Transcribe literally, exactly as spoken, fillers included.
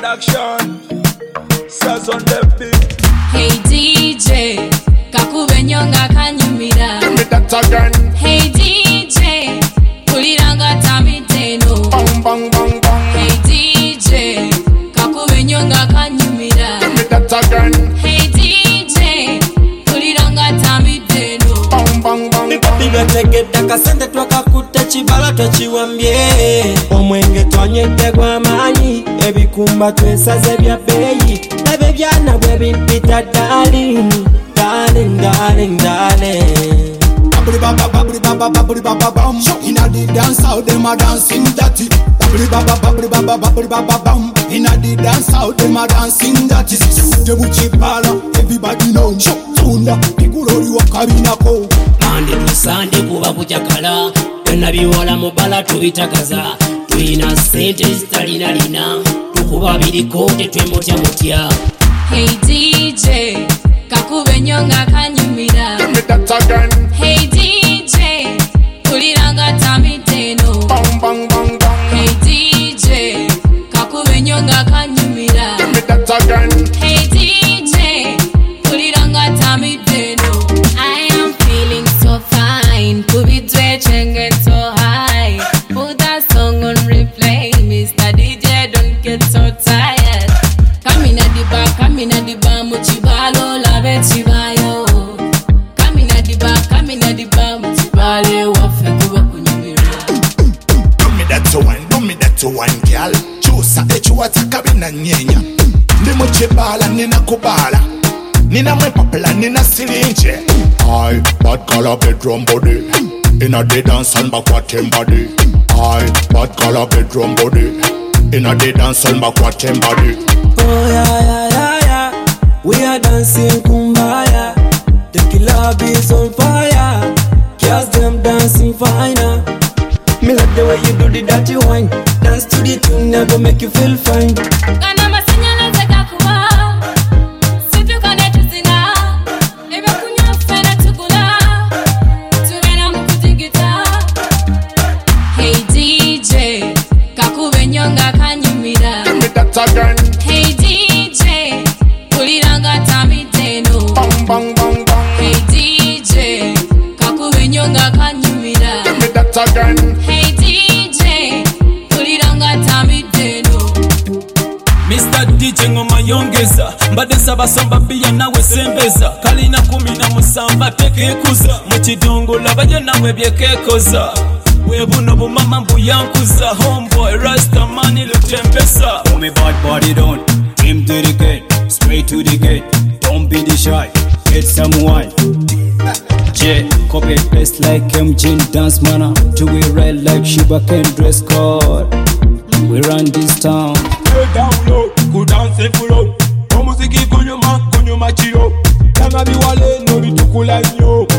production. Says on the beat. Hey D J, kakube nyonga kanyumira. Give me that again. Hey D J, kuliranga tamiteno. Bang bang bang bang. Hey D J, kakube nyonga kanyumira. Give me that again. Hey D J, kuliranga tamiteno. Bang bang bang. Biga tegedda kasente twakakutte kibala tokiwambye omwenge twanyedde gw'amaanyi ebikumba twesaze bya bbeeyi ebe byana bwe bimpita darling darling darling darling Babri baba babri baba babri baba bam inna the dance how them a dancing dirty babri baba babri baba babri baba bam inna the dance how them a dancing dirty sute buchipala everybody know tunda igulori wakabina ko Monday to Sunday kuba kujakala byonna biwola mu bala tubitakaza tuyina sente zitalina lina tukuba biriko tetwemutya mutya Hey D J, kakube nyonga kanyumira. Give me that again. Hey D J, kuliranga tamiteno. Bang bang bang bang. Hey D J, kakube nyonga kanyumira. Give me that again. Hey D J, kuliranga tamiteno. I am feeling so fine, kubitwe chenge so high. Put that song on replay, Mister D J, don't get so tired. Come in at the bar, come in at the bar, muchibalo lave chibayo. Come in at the bar, come in at the bar, muchibale wafe kuba kunyumira. do me that to one do me that to one girl chusa echuwa takabina nyenya ndi muchibala nina kubala nina mwepapela nina sirinje I bad color bedroom body inna the dance and backward body I bad color bedroom body inna the dance and backward body Oh yeah yeah yeah yeah we are dancing kumbaya the club is on fire girls them dancing finer me like the way you do the dirty wine dance to the tune never make you feel fine Kana masinyala zeka kuwa, situ kane tuzinga. Ebe kunya fena tukula, tuvena mukutigita. Hey D J, kakube nyonga kanyumira. Give me that again. Hey D J, kuliranga tamiteno. Bang bang bang bang. Hey D J, kakube nyonga kanyumira. Give me that again. Hey D J, kuliranga tamiteno. Mister D J ngoma yongeza mbadde nsaba somba bbiya nawe sembeza kalina kumi na musamba tekeekuza mu kidongola bajja nawe byekeekoza webuno bumama mbuyankuza homeboy rastamani lutembesa Call me bad body down, team to the gate, straight to the gate. Don't be the shy, get someone. J, copy paste like M J dance mana. Do it right like Shiba Ken dress code. We run this town. Go down low, go down safe low. Omuziki kunyuma kunyuma chiyo. Yanga biwale no bitukula nyo.